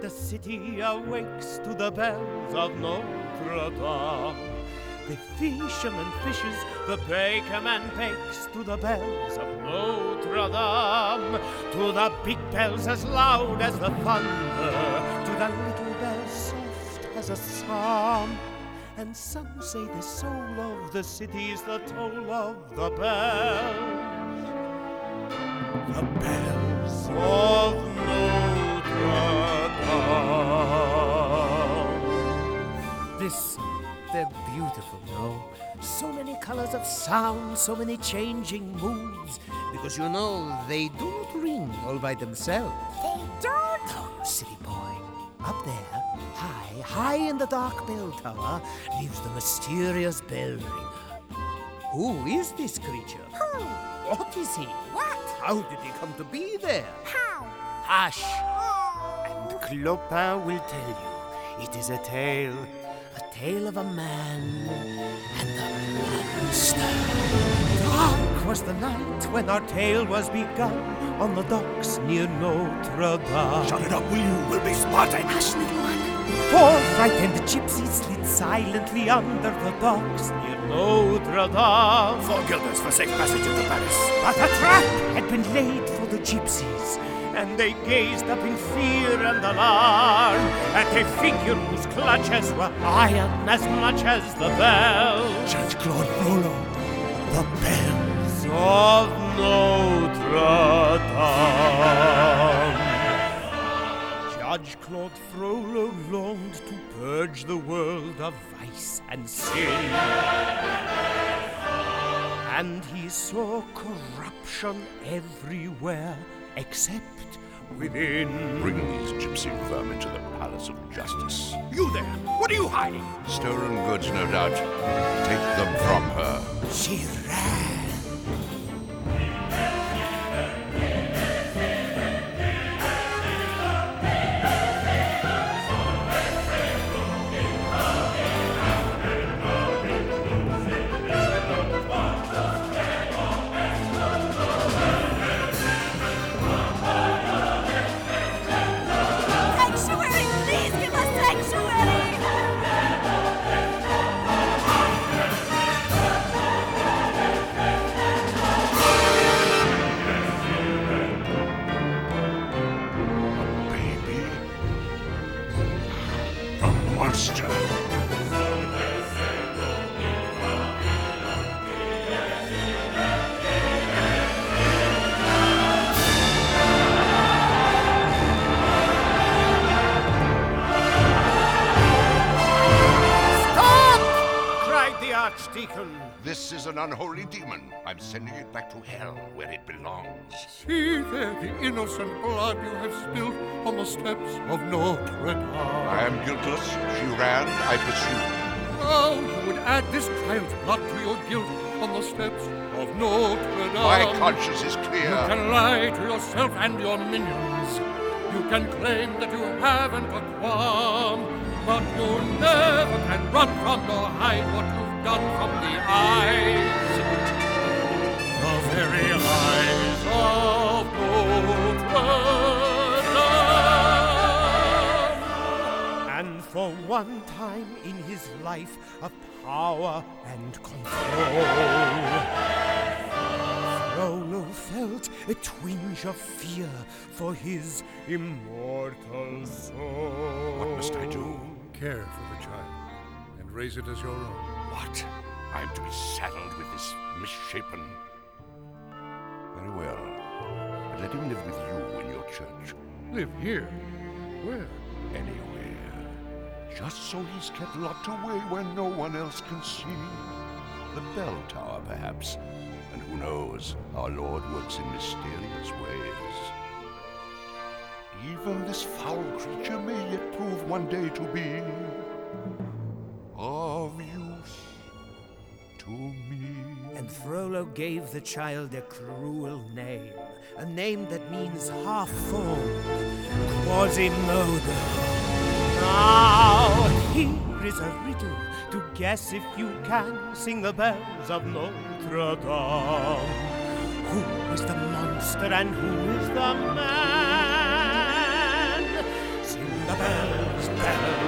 the city awakes to the bells of Notre Dame. The fisherman fishes, the bakerman bakes to the bells of Notre Dame. To the big bells as loud as the thunder, to the little bells soft as a psalm. And some say the soul of the city's the toll of the bells. The bells of Notre Dame. They're beautiful, no? So many colors of sound, so many changing moods. Because you know, they do not ring all by themselves. They don't? No, silly boy. Up there, high in the dark bell tower, lives the mysterious bell ringer. Who is this creature? Who? What is he? What? How did he come to be there? How? Hush! Oh. And Clopin will tell you. It is a tale of a man and a monster. Dark was the night when our tale was begun on the docks near Notre Dame. Shut it up, will you? We'll be spotted. Hush, little one. 4 frightened gypsies slid silently under the docks near Notre Dame. 4 guilders for safe passage into Paris. But a trap had been laid for the gypsies, and they gazed up in fear and alarm at a figure whose clutches were iron as much as the bells. Judge Claude Frollo, the bells Of Notre Dame. Judge Claude Frollo longed to purge the world of vice and sin. And he saw corruption everywhere except within. Bring these gypsy vermin to the Palace of Justice. You there! What are you hiding? Stolen goods, no doubt. Take them from her. She ran. Sanctuary! Please give us sanctuary! Baby? A monster. Cried the Archdeacon. This is an unholy demon. I'm sending it back to hell where it belongs. See there the innocent blood you have spilled on the steps of Notre Dame. I am guiltless. She ran. I pursued. Now you would add this child's blood to your guilt on the steps of Notre Dame. My conscience is You clear. can lie to yourself and your minions. You can claim that you haven't a qualm, but you never can run from nor hide what you've done from the eyes. The very eyes of Notre Dame. And for one time in his life of power and control, Frollo felt a twinge of fear for his immortal soul. What must I do? Care for the child and raise it as your own. What? I'm to be saddled with this misshapen. Very well. But let him live with you in your church. Live here? Where? Anywhere. Just so he's kept locked away where no one else can see. The bell tower, perhaps. And who knows, our Lord works in mysterious ways. Even this foul creature may yet prove one day to be of use to me. And Frollo gave the child a cruel name, a name that means half-formed, Quasimodo. Now, here is a riddle to guess if you can sing the bells of Notre Dame. Who is the monster and who is the man? Sing the bells, bells.